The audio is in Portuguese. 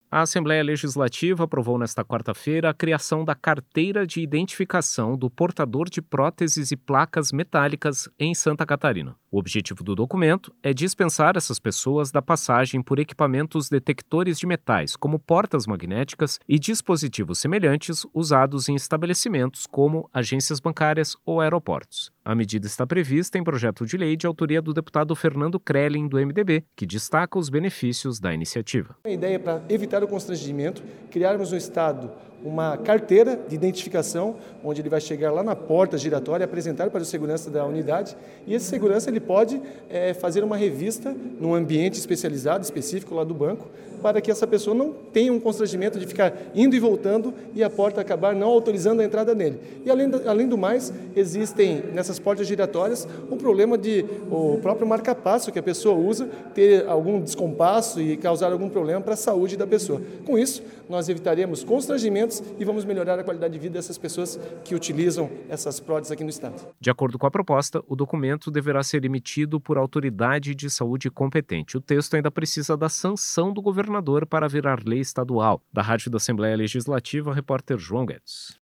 A Assembleia Legislativa aprovou nesta quarta-feira a criação da Carteira de Identificação do Portador de Próteses e Placas Metálicas em Santa Catarina. O objetivo do documento é dispensar essas pessoas da passagem por equipamentos detectores de metais, como portas magnéticas e dispositivos semelhantes usados em estabelecimentos como agências bancárias ou aeroportos. A medida está prevista em projeto de lei de autoria do deputado Fernando Krelin, do MDB, que destaca os benefícios da iniciativa. A ideia é para evitar o constrangimento, criarmos no Estado uma carteira de identificação, onde ele vai chegar lá na porta giratória, apresentar para o segurança da unidade, e esse segurança ele pode fazer uma revista num ambiente especializado, específico lá do banco, para que essa pessoa não tenha um constrangimento de ficar indo e voltando e a porta acabar não autorizando a entrada nele. E além do mais, existem nessas portas giratórias o problema de o próprio marca-passo que a pessoa usa ter algum descompasso e causar algum problema para a saúde da pessoa. Com isso, nós evitaremos constrangimentos e vamos melhorar a qualidade de vida dessas pessoas que utilizam essas próteses aqui no Estado. De acordo com a proposta, o documento deverá ser emitido por autoridade de saúde competente. O texto ainda precisa da sanção do governador para virar lei estadual. Da Rádio da Assembleia Legislativa, repórter João Guedes.